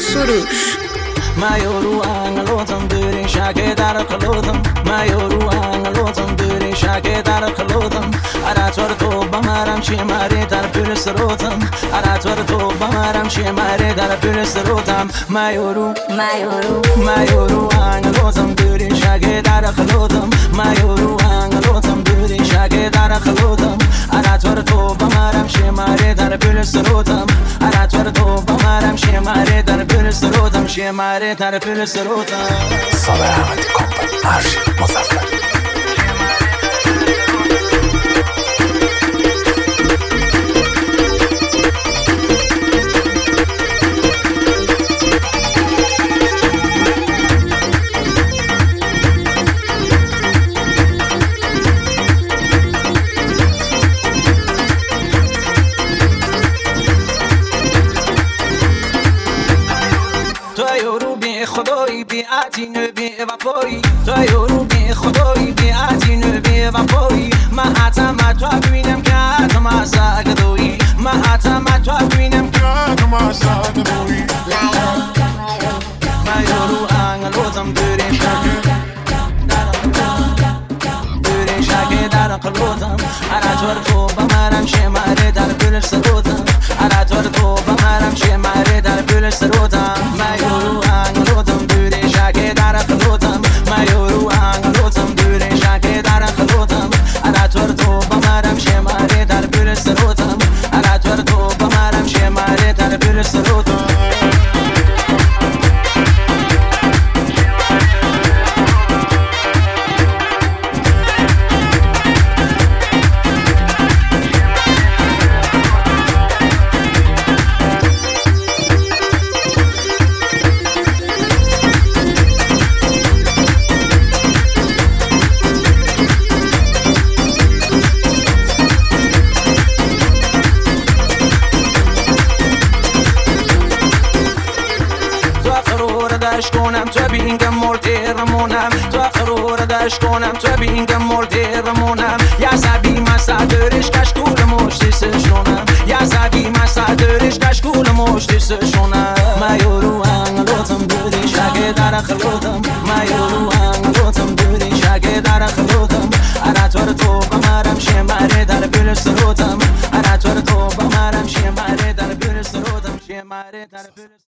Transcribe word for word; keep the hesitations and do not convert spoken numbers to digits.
سروش ما یورو انگلوتم دوری شاگه در قلوتم ما یورو انگلوتم دوری شاگه در قلوتم اراتور تو بمارم چی ماری در پول سروتم اراتور تو بمارم چی ماری در پول سروتم ما یورو ما یورو ما یورو انگلوتم دوری شاگه در قلوتم ما یورو انگلوتم دوری شاگه در قلوتم اراتور تو بمارم چی ماری در پول سروتم اراتور تو بمارم چی ماری در پول سروتم چی ماری در پول سروتم صابر احمدی کمپانی ارشید مزفر خدایی بی عتینه بی وفایی تو یورو بی خدایی بی عتینه بی وفایی من حتم تو ببینم که حتم از سگدویی من حتم تو ببینم که حتم از سگدویی من یورو انگلوتم دوری شکر دوری شکر در قلوتم اراتور تو بمارم شماره در پول سروتم اراتور تو بمارم شماره در پول سروتم من یورو انگلوتم دوری شکر در قلوتم من یورو انگلوتم دوری شکر در قلوتم اراتور تو بمارم شماره در پول سروتم اراتور تو بمارم شماره در پول سروتم داش کنم تو بینگم مرده رمونم تو فرور داش کنم تو بینگم مرده رمونم یا سبی مسا دورش کشکول مشتی سشونم یا سبی مسا دورش کشکول مشتی سشونم ما یورو انگلوتم دوری شاگه در قلوتم ما یورو انگلوتم دوری شاگه در قلوتم اراتور تو بمارم شماره در پول سروتم اراتور تو بمارم شماره در پول سروتم شماره در پول